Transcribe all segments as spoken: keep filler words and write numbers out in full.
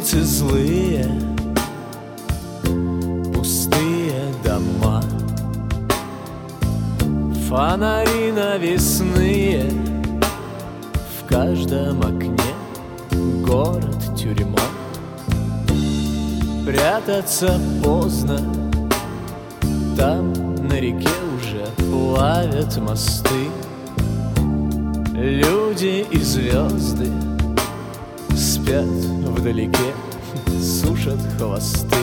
улицы злые, пустые дома, фонари навесные, в каждом окне город-тюрьма. Прятаться поздно, там на реке уже плавят мосты. Люди и звезды спят вдалеке, сушат хвосты.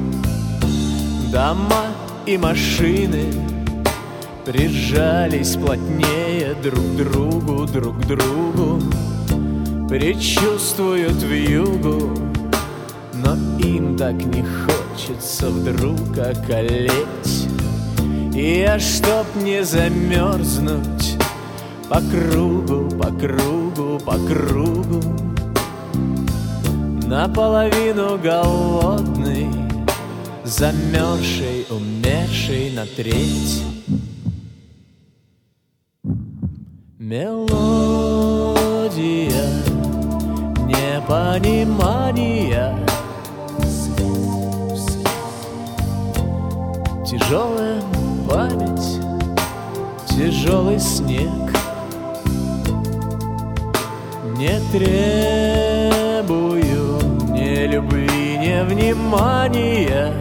Дома и машины прижались плотнее друг к другу, друг к другу. Предчувствуют вьюгу, но им так не хочется вдруг околеть. И я, чтоб не замерзнуть, по кругу, по кругу, по кругу, наполовину голодный, замерзший, умерший на треть. Мелодия непонимания, тяжелая память, тяжелый снег. Не требую ни любви, ни внимания,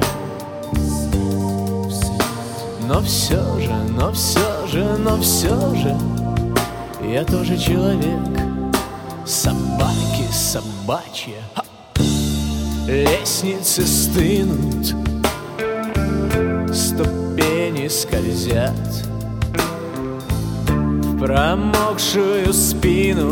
но все же, но все же, но все же я тоже человек. Собаки собачьи, ха! Лестницы стынут, ступени скользят в промокшую спину.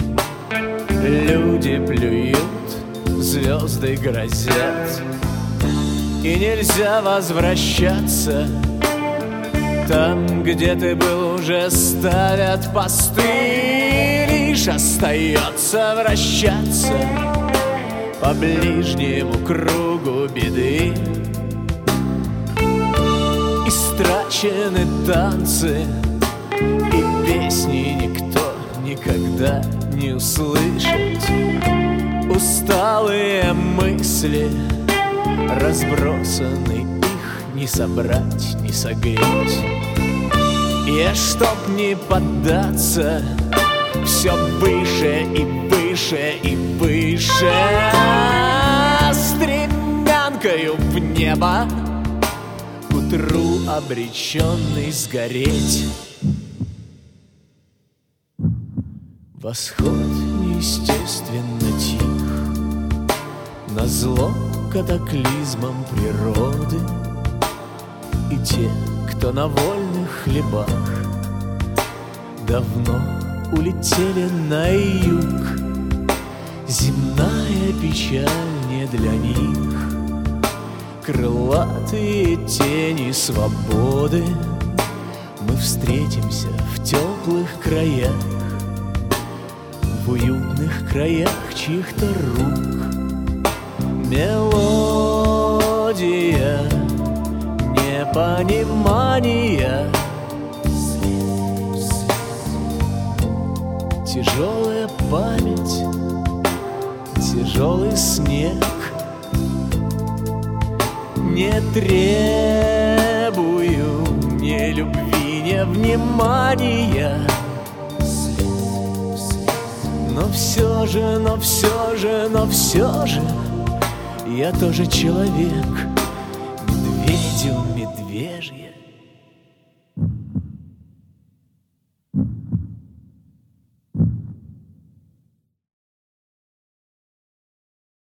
Люди плюют, звезды грозят, и нельзя возвращаться. Там, где ты был, уже ставят посты. Лишь остается вращаться по ближнему кругу беды. Истрачены танцы, и песни никто никогда не услышит. Усталые мысли разбросаны, их не собрать, не согреть. Я, чтоб не поддаться, все выше и выше и выше, стремянкою в небо, к утру обреченный сгореть. Восход неестественно тих, назло катаклизмам природы. И те, кто на вольных хлебах, давно улетели на юг. Земная печаль не для них, крылатые тени свободы. Мы встретимся в теплых краях, в уютных краях чьих-то рук. Мелодия непонимания, тяжелая память, тяжелый снег. Не требую ни любви, ни внимания, но все же, но все же, но все же я тоже человек. Медведю медвежье